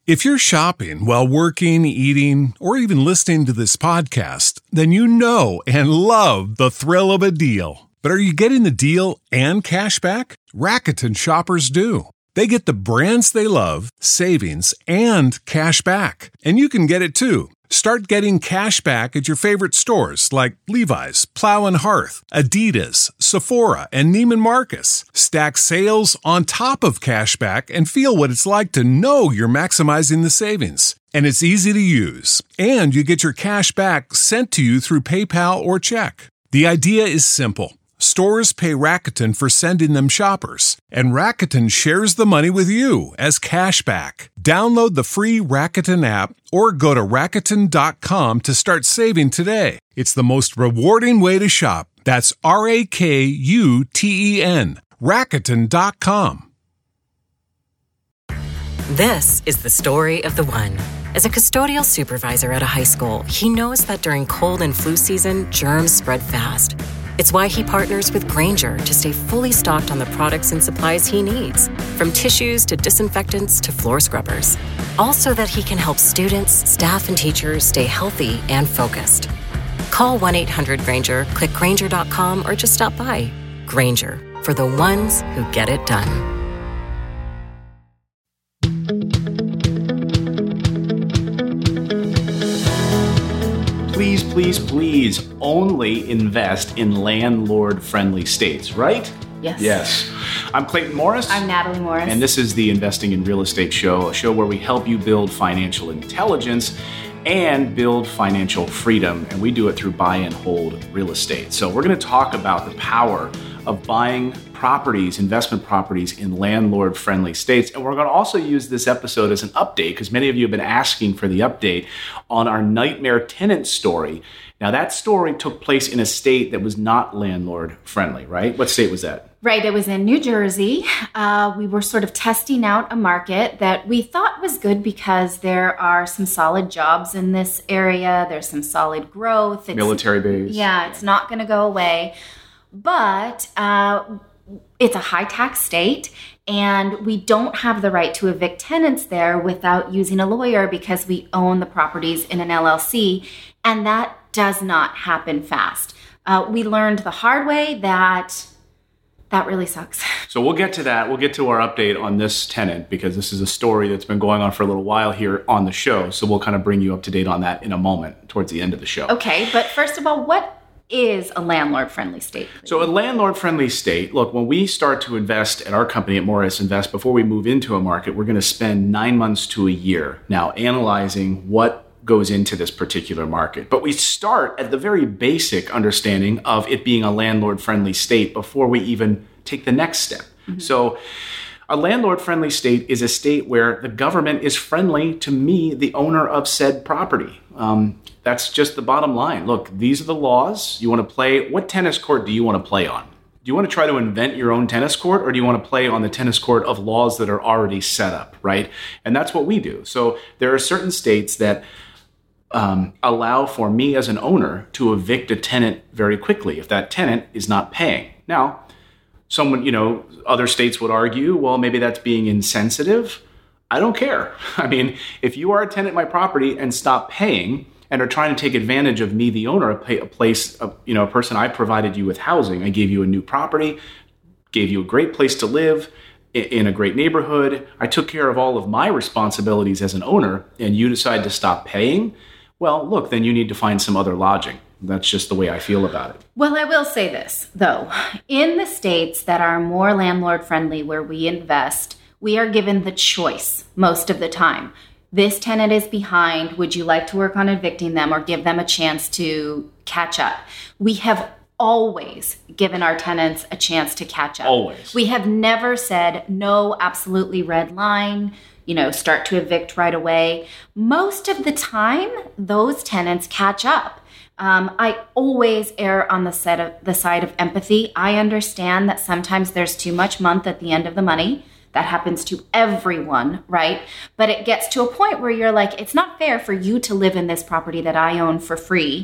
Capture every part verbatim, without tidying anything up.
If you're shopping while working, eating, or even listening to this podcast, then you know and love the thrill of a deal. But are you getting the deal and cash back? Rakuten shoppers do. They get the brands they love, savings, and cash back. And you can get it too. Start getting cash back at your favorite stores like Levi's, Plow and Hearth, Adidas, Sephora, and Neiman Marcus. Stack sales on top of cash back and feel what it's like to know you're maximizing the savings. And it's easy to use. And you get your cash back sent to you through PayPal or check. The idea is simple. Stores pay Rakuten for sending them shoppers, and Rakuten shares the money with you as cash back. Download the free Rakuten app or go to Rakuten dot com to start saving today. It's the most rewarding way to shop. That's R A K U T E N. Rakuten dot com. This is the story of the one. As a custodial supervisor at a high school, he knows that during cold and flu season, germs spread fast. It's why he partners with Grainger to stay fully stocked on the products and supplies he needs, from tissues to disinfectants to floor scrubbers. All so that he can help students, staff, and teachers stay healthy and focused. Call one eight hundred Grainger, click Grainger dot com, or just stop by. Grainger, for the ones who get it done. Please, please, please only invest in landlord-friendly states, right? Yes. Yes. I'm Clayton Morris. I'm Natalie Morris. And this is the Investing in Real Estate Show, a show where we help you build financial intelligence and build financial freedom. And we do it through buy and hold real estate. So we're going to talk about the power of buying properties, investment properties in landlord-friendly states. And we're going to also use this episode as an update, because many of you have been asking for the update on our nightmare tenant story. Now, that story took place in a state that was not landlord-friendly, right? What state was that? Right, it was in New Jersey. Uh, we were sort of testing out a market that we thought was good because there are some solid jobs in this area. There's some solid growth. It's, military base. Yeah, it's not going to go away. But uh, it's a high-tax state, and we don't have the right to evict tenants there without using a lawyer because we own the properties in an L L C, and that does not happen fast. Uh, we learned the hard way that that really sucks. So we'll get to that. We'll get to our update on this tenant, because this is a story that's been going on for a little while here on the show. So we'll kind of bring you up to date on that in a moment towards the end of the show. Okay, but first of all, what is a landlord-friendly state? So a landlord-friendly state, look, when we start to invest at our company at Morris Invest, before we move into a market, we're going to spend nine months to a year now analyzing what goes into this particular market. But we start at the very basic understanding of it being a landlord-friendly state before we even take the next step. Mm-hmm. So a landlord-friendly state is a state where the government is friendly to me, the owner of said property. Um, that's just the bottom line. Look, these are the laws. You want to play, what tennis court do you want to play on? Do you want to try to invent your own tennis court, or do you want to play on the tennis court of laws that are already set up, right? And that's what we do. So there are certain states that um, allow for me as an owner to evict a tenant very quickly if that tenant is not paying. Now, someone, you know, other states would argue, well, maybe that's being insensitive. I don't care. I mean, if you are a tenant in my property and stop paying and are trying to take advantage of me, the owner, a, a place, a, you know, a person, I provided you with housing. I gave you a new property, gave you a great place to live in, in a great neighborhood. I took care of all of my responsibilities as an owner, and you decide to stop paying. Well, look, then you need to find some other lodging. That's just the way I feel about it. Well, I will say this, though. In the states that are more landlord-friendly where we invest, we are given the choice most of the time. This tenant is behind. Would you like to work on evicting them or give them a chance to catch up? We have always given our tenants a chance to catch up. Always. We have never said, no, absolutely red line, you know, start to evict right away. Most of the time, those tenants catch up. Um, I always err on the, set of, the side of empathy. I understand that sometimes there's too much month at the end of the money. That happens to everyone, right? But it gets to a point where you're like, it's not fair for you to live in this property that I own for free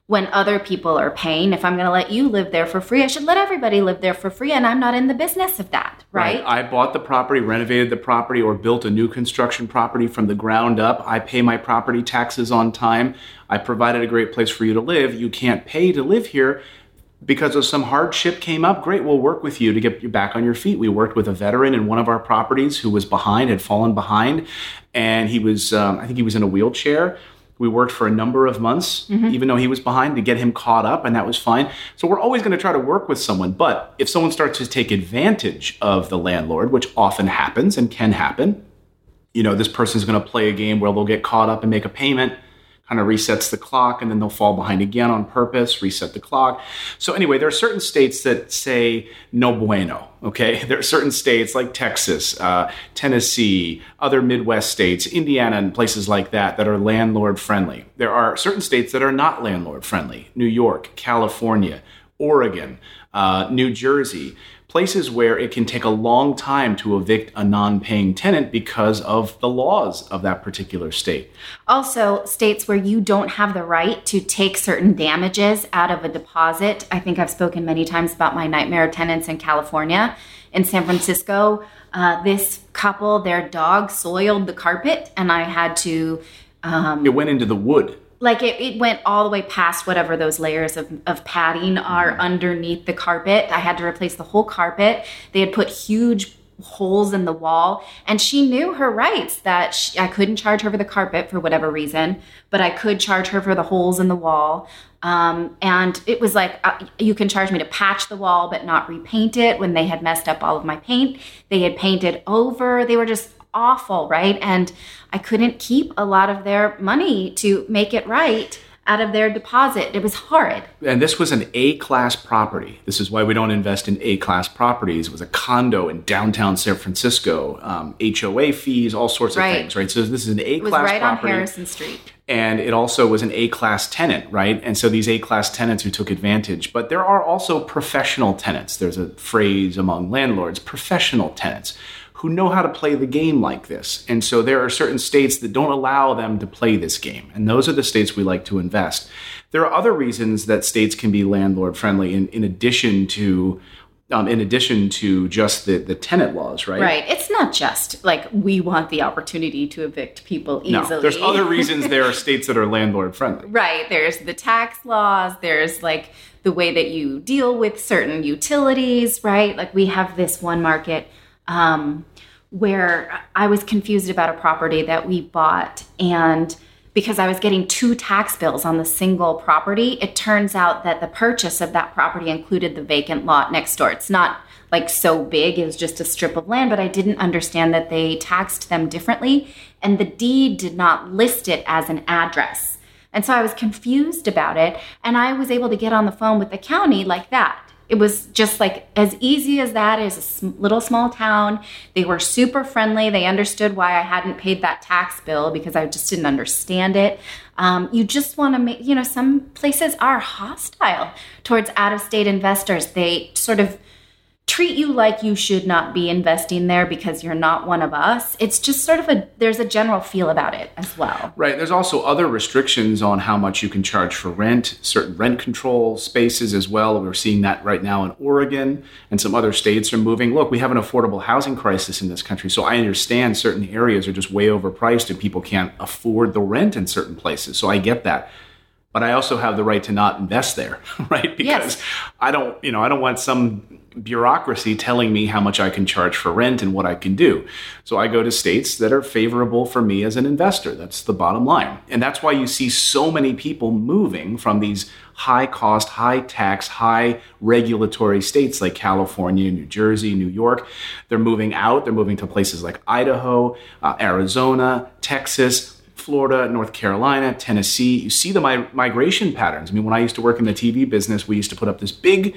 when other people are paying. If I'm going to let you live there for free, I should let everybody live there for free, and I'm not in the business of that, right? right? I bought the property, renovated the property, or built a new construction property from the ground up. I pay my property taxes on time. I provided a great place for you to live. You can't pay to live here because of some hardship came up. Great, we'll work with you to get you back on your feet. We worked with a veteran in one of our properties who was behind, had fallen behind, and he was, um, I think he was in a wheelchair. We worked for a number of months, mm-hmm. even though he was behind, to get him caught up, and that was fine. So we're always going to try to work with someone. But if someone starts to take advantage of the landlord, which often happens and can happen, you know, this person's going to play a game where they'll get caught up and make a payment, kind of resets the clock, and then they'll fall behind again on purpose, reset the clock. So anyway, there are certain states that say no bueno, okay? There are certain states like Texas, uh, Tennessee, other Midwest states, Indiana, and places like that that are landlord friendly. There are certain states that are not landlord friendly. New York, California, Oregon, uh, New Jersey. Places where it can take a long time to evict a non-paying tenant because of the laws of that particular state. Also, states where you don't have the right to take certain damages out of a deposit. I think I've spoken many times about my nightmare tenants in California. In San Francisco, uh, this couple, their dog soiled the carpet, and I had to... Um, it went into the wood. Like it, it went all the way past whatever those layers of, of padding are underneath the carpet. I had to replace the whole carpet. They had put huge holes in the wall, and she knew her rights, that she, I couldn't charge her for the carpet for whatever reason, but I could charge her for the holes in the wall. Um, and it was like, uh, you can charge me to patch the wall but not repaint it, when they had messed up all of my paint. They had painted over. They were just awful, right? And I couldn't keep a lot of their money to make it right out of their deposit. It was horrid. And this was an A-class property. This is why we don't invest in A-class properties. It was a condo in downtown San Francisco, um, H O A fees, all sorts of right. things, right? So this is an A-class property. It was right property. on Harrison Street. And it also was an A-class tenant, right? And so these A-class tenants who took advantage. But there are also professional tenants. There's a phrase among landlords, professional tenants, who know how to play the game like this. And so there are certain states that don't allow them to play this game. And those are the states we like to invest. There are other reasons that states can be landlord friendly in, in addition to um, in addition to just the, the tenant laws, right? Right. It's not just like we want the opportunity to evict people easily. No, there's other reasons there are states that are landlord friendly. Right. There's the tax laws. There's like the way that you deal with certain utilities, right? Like we have this one market Um, where I was confused about a property that we bought, and because I was getting two tax bills on the single property, it turns out that the purchase of that property included the vacant lot next door. It's not like so big, it was just a strip of land, but I didn't understand that they taxed them differently, and the deed did not list it as an address. And so I was confused about it, and I was able to get on the phone with the county like that. It was just like as easy as that. Is a sm- little small town. They were super friendly. They understood why I hadn't paid that tax bill because I just didn't understand it. Um, you just want to make, you know, some places are hostile towards out-of-state investors. They sort of treat you like you should not be investing there because you're not one of us. It's just sort of a, there's a general feel about it as well. Right. There's also other restrictions on how much you can charge for rent, certain rent control spaces as well. We're seeing that right now in Oregon, and some other states are moving. Look, we have an affordable housing crisis in this country, so I understand certain areas are just way overpriced and people can't afford the rent in certain places. So I get that. But I also have the right to not invest there, right? Because yes. I don't, you know, I don't want some bureaucracy telling me how much I can charge for rent and what I can do. So I go to states that are favorable for me as an investor. That's the bottom line. And that's why you see so many people moving from these high cost, high tax, high regulatory states like California, New Jersey, New York. They're moving out. They're moving to places like Idaho, uh, Arizona, Texas, Florida, North Carolina, Tennessee. You see the mi- migration patterns. I mean, when I used to work in the T V business, we used to put up this big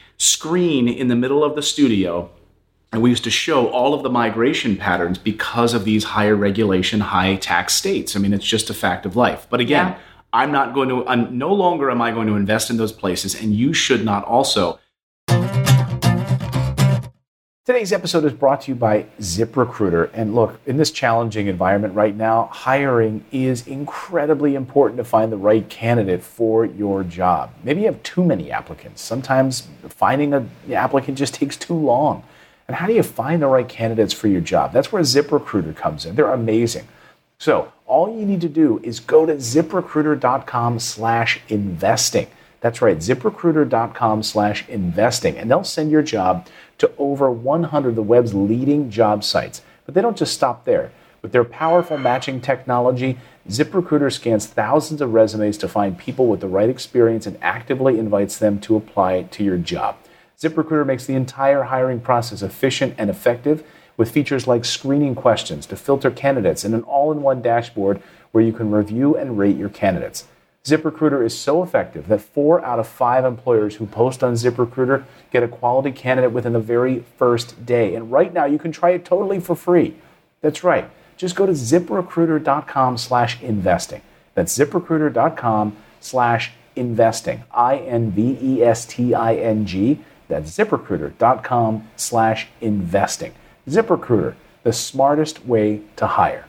screen in the middle of the studio, and we used to show all of the migration patterns because of these higher regulation, high tax states. I mean, it's just a fact of life. But again, yeah. I'm not going to, I'm, no longer am I going to invest in those places, and you should not also. Today's episode is brought to you by ZipRecruiter. And look, in this challenging environment right now, hiring is incredibly important to find the right candidate for your job. Maybe you have too many applicants. Sometimes finding an applicant just takes too long. And how do you find the right candidates for your job? That's where ZipRecruiter comes in. They're amazing. So all you need to do is go to ZipRecruiter.com slash investing. That's right, ZipRecruiter.com slash investing. And they'll send your job to over one hundred of the web's leading job sites. But they don't just stop there. With their powerful matching technology, ZipRecruiter scans thousands of resumes to find people with the right experience and actively invites them to apply to your job. ZipRecruiter makes the entire hiring process efficient and effective with features like screening questions to filter candidates and an all-in-one dashboard where you can review and rate your candidates. ZipRecruiter is so effective that four out of five employers who post on ZipRecruiter get a quality candidate within the very first day. And right now, you can try it totally for free. That's right. Just go to ZipRecruiter.com slash investing. That's ZipRecruiter.com slash investing. I N V E S T I N G. That's ZipRecruiter.com slash investing. ZipRecruiter, the smartest way to hire.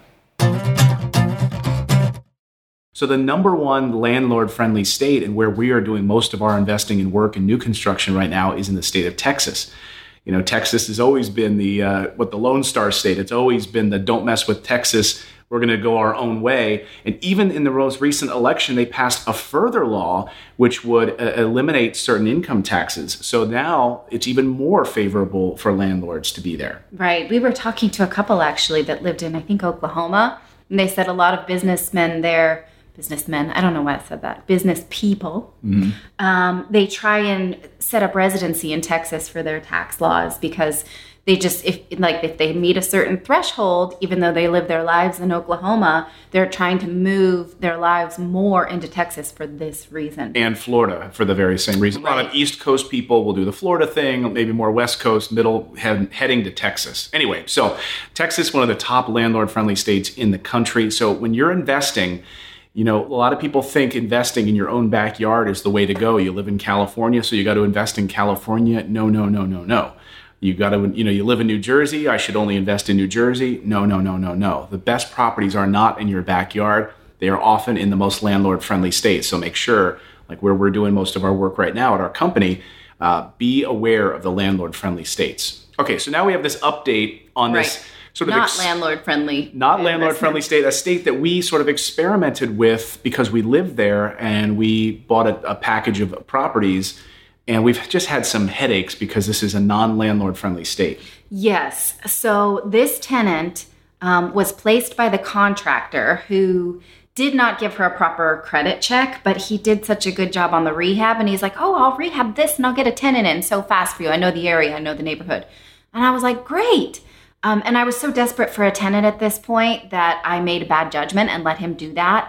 So the number one landlord-friendly state and where we are doing most of our investing in work and new construction right now is in the state of Texas. You know, Texas has always been the uh, what the Lone Star State. It's always been the don't mess with Texas. We're going to go our own way. And even in the most recent election, they passed a further law which would uh, eliminate certain income taxes. So now it's even more favorable for landlords to be there. Right. We were talking to a couple actually that lived in, I think, Oklahoma. And they said a lot of businessmen there, businessmen, I don't know why I said that, business people, mm-hmm. um, they try and set up residency in Texas for their tax laws because they just, if like if they meet a certain threshold, even though they live their lives in Oklahoma, they're trying to move their lives more into Texas for this reason. And Florida for the very same reason. Right. A lot of East Coast people will do the Florida thing, maybe more West Coast, middle, head, heading to Texas. Anyway, so Texas, one of the top landlord-friendly states in the country. So when you're investing, you know, a lot of people think investing in your own backyard is the way to go. You live in California, so you got to invest in California. No, no, no, no, no. You got to, you know, you live in New Jersey. I should only invest in New Jersey. No, no, no, no, no. The best properties are not in your backyard. They are often in the most landlord-friendly states. So make sure, like where we're doing most of our work right now at our company, uh, be aware of the landlord-friendly states. Okay, so now we have this update on right. this. Sort of not ex- landlord-friendly. Not landlord-friendly state, a state that we sort of experimented with because we lived there and we bought a, a package of properties, and we've just had some headaches because this is a non-landlord-friendly state. Yes. So this tenant um, was placed by the contractor who did not give her a proper credit check, but he did such a good job on the rehab, and he's like, oh, I'll rehab this and I'll get a tenant in so fast for you. I know the area, I know the neighborhood. And I was like, great. Um, and I was so desperate for a tenant at this point that I made a bad judgment and let him do that.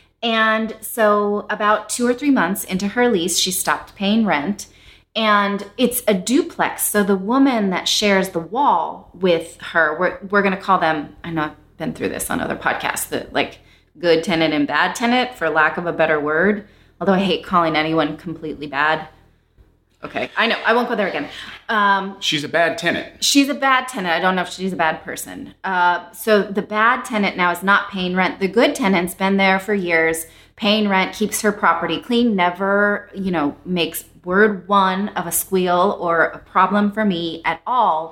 And so about two or three months into her lease, she stopped paying rent. And it's a duplex. So the woman that shares the wall with her, we're, we're going to call them, I know I've been through this on other podcasts, the like good tenant and bad tenant, for lack of a better word. Although I hate calling anyone completely bad. Okay, I know. I won't go there again. Um, she's a bad tenant. She's a bad tenant. I don't know if she's a bad person. Uh, so the bad tenant now is not paying rent. The good tenant's been there for years, paying rent, keeps her property clean, never, you know, makes word one of a squeal or a problem for me at all.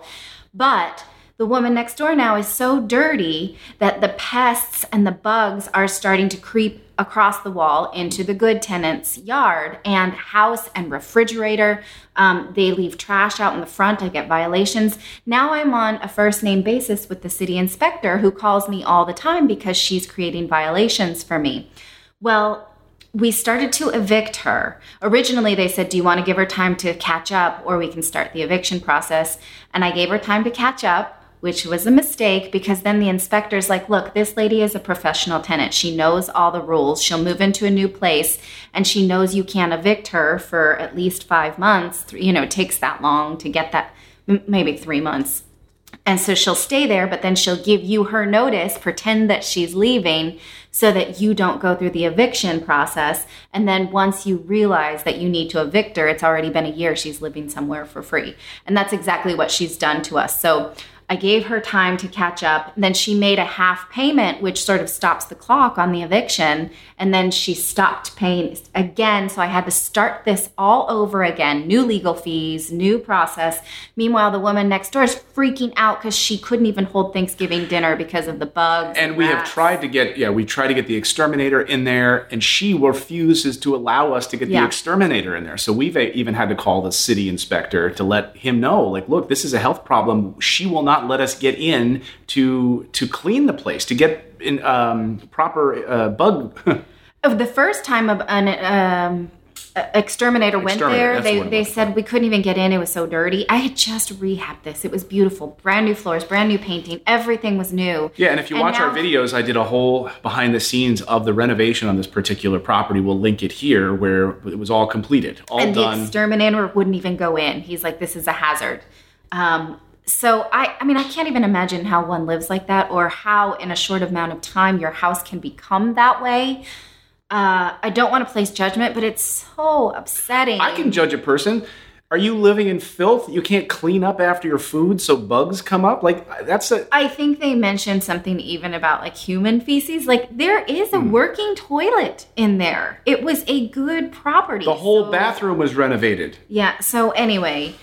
But the woman next door now is so dirty that the pests and the bugs are starting to creep across the wall into the good tenant's yard and house and refrigerator. Um, they leave trash out in the front. I get violations. Now I'm on a first name basis with the city inspector who calls me all the time because she's creating violations for me. Well, we started to evict her. Originally, they said, do you want to give her time to catch up or we can start the eviction process? And I gave her time to catch up, which was a mistake because then the inspector's like, look, this lady is a professional tenant. She knows all the rules. She'll move into a new place and she knows you can't evict her for at least five months. You know, it takes that long to get that, maybe three months. And so she'll stay there, but then she'll give you her notice, pretend that she's leaving so that you don't go through the eviction process. And then once you realize that you need to evict her, it's already been a year, she's living somewhere for free. And that's exactly what she's done to us. So I gave her time to catch up. Then she made a half payment, which sort of stops the clock on the eviction. And then she stopped paying again. So I had to start this all over again. New legal fees, new process. Meanwhile, the woman next door is freaking out because she couldn't even hold Thanksgiving dinner because of the bugs. And we have tried to get, yeah, we tried to get the exterminator in there, and she refuses to allow us to get yeah. the exterminator in there. So we've even had to call the city inspector to let him know, like, look, this is a health problem. She will not let us get in to to clean the place, to get in um, proper uh, bug. The first time an um, exterminator went Exterminator, there, they, the they said we couldn't even get in. It was so dirty. I had just rehabbed this. It was beautiful. Brand new floors, brand new painting. Everything was new. Yeah, and if you and watch now, our videos, I did a whole behind the scenes of the renovation on this particular property. We'll link it here where it was all completed, all and done. And the exterminator wouldn't even go in. He's like, this is a hazard. Um, So I, I mean, I can't even imagine how one lives like that, or how in a short amount of time your house can become that way. Uh, I don't want to place judgment, but it's so upsetting. I can judge a person. Are you living in filth? You can't clean up after your food so bugs come up? Like, that's a... I think they mentioned something even about, like, human feces. Like, there is a mm. working toilet in there. It was a good property. The whole so, bathroom was renovated. Yeah, so anyway...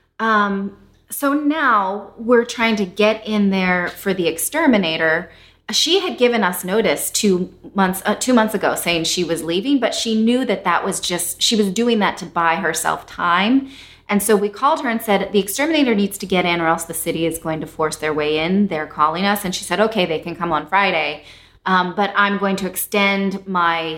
Um, So now we're trying to get in there for the exterminator. She had given us notice two months uh, two months ago saying she was leaving, but she knew that that was just, she was doing that to buy herself time. And so we called her and said, the exterminator needs to get in or else the city is going to force their way in. They're calling us. And she said, okay, they can come on Friday. Um, but I'm going to extend my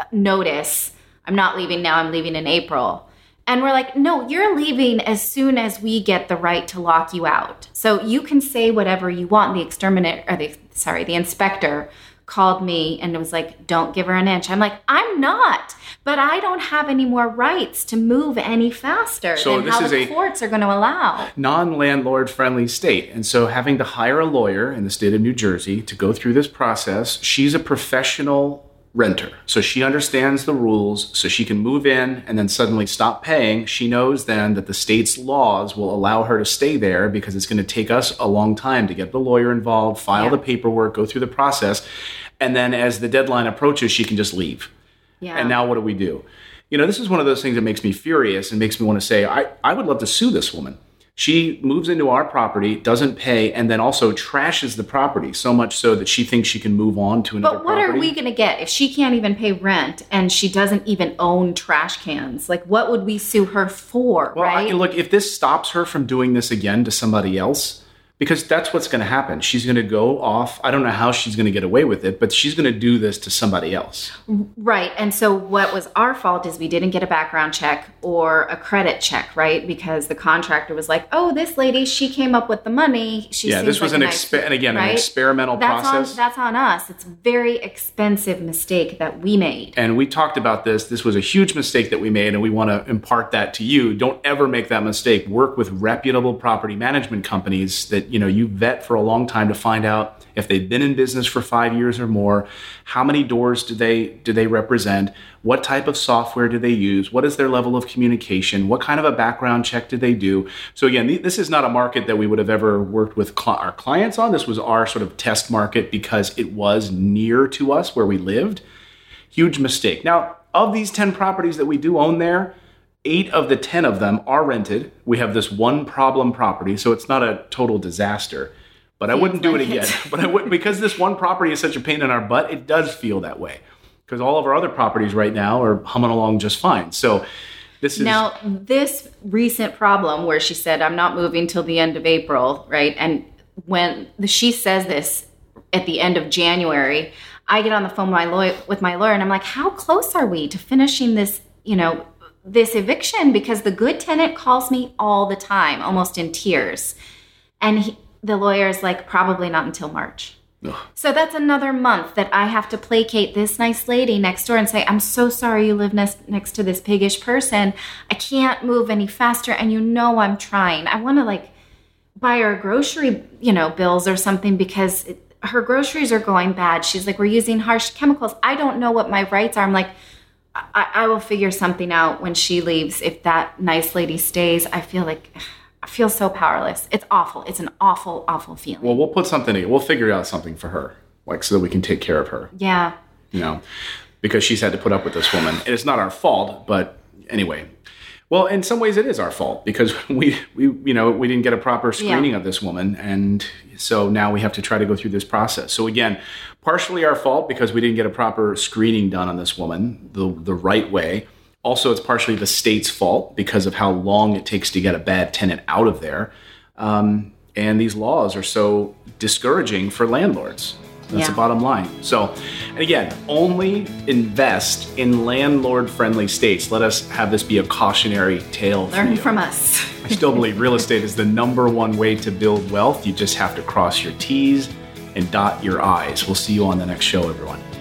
notice. I'm not leaving now. I'm leaving in April. And we're like, no, you're leaving as soon as we get the right to lock you out. So you can say whatever you want. The exterminator, or the, sorry, the inspector called me and was like, don't give her an inch. I'm like, I'm not, but I don't have any more rights to move any faster so than this how is the a courts are going to allow. Non-landlord friendly state. And so having to hire a lawyer in the state of New Jersey to go through this process, she's a professional renter. So she understands the rules, so she can move in and then suddenly stop paying. She knows then that the state's laws will allow her to stay there because it's going to take us a long time to get the lawyer involved, file yeah. the paperwork, go through the process. And then as the deadline approaches, she can just leave. Yeah. And now what do we do? You know, this is one of those things that makes me furious and makes me want to say, I, I would love to sue this woman. She moves into our property, doesn't pay, and then also trashes the property so much so that she thinks she can move on to another property. But what property. are we going to get if she can't even pay rent and she doesn't even own trash cans? Like, what would we sue her for, well, right? I, look, if this stops her from doing this again to somebody else, because that's what's going to happen. She's going to go off. I don't know how she's going to get away with it, but she's going to do this to somebody else. Right. And so what was our fault is we didn't get a background check or a credit check, right? Because the contractor was like, oh, this lady, she came up with the money. She yeah, this was like an, nice, exp- and again, right? an experimental that's process. On, that's on us. It's a very expensive mistake that we made. And we talked about this. This was a huge mistake that we made, and we want to impart that to you. Don't ever make that mistake. Work with reputable property management companies that, you know, you vet for a long time to find out if they've been in business for five years or more, how many doors do they do they represent, what type of software do they use, what is their level of communication, what kind of a background check do they do. So again, this is not a market that we would have ever worked with cl- our clients on. This was our sort of test market because it was near to us where we lived. Huge mistake. Now, of these ten properties that we do own there, Eight of the ten of them are rented. We have this one problem property, so it's not a total disaster. But I wouldn't do it again. But I would, because this one property is such a pain in our butt, it does feel that way. Because all of our other properties right now are humming along just fine. So this is... Now, this recent problem where she said, I'm not moving till the end of April, right? And when she says this at the end of January, I get on the phone with my lawyer, with my lawyer and I'm like, how close are we to finishing this, you know, this eviction? Because the good tenant calls me all the time, almost in tears. And he, the lawyer is like, probably not until March. Ugh. So that's another month that I have to placate this nice lady next door and say, I'm so sorry you live next, next to this piggish person. I can't move any faster. And you know I'm trying. I want to like buy her grocery, you know, bills or something because it, her groceries are going bad. She's like, we're using harsh chemicals. I don't know what my rights are. I'm like, I, I will figure something out when she leaves. If that nice lady stays, I feel like I feel so powerless. It's awful. It's an awful, awful feeling. Well, we'll put something in. We'll figure out something for her, like so that we can take care of her. Yeah. You know, because she's had to put up with this woman. And it's not our fault, but anyway. Well, in some ways it is our fault because we, we you know, we didn't get a proper screening yeah. of this woman. And so now we have to try to go through this process. So again, partially our fault because we didn't get a proper screening done on this woman the, the right way. Also, it's partially the state's fault because of how long it takes to get a bad tenant out of there. Um, and these laws are so discouraging for landlords. That's yeah. the bottom line. So, and again, only invest in landlord-friendly states. Let us have this be a cautionary tale. Learn for you. from us. I still believe real estate is the number one way to build wealth. You just have to cross your T's and dot your I's. We'll see you on the next show, everyone.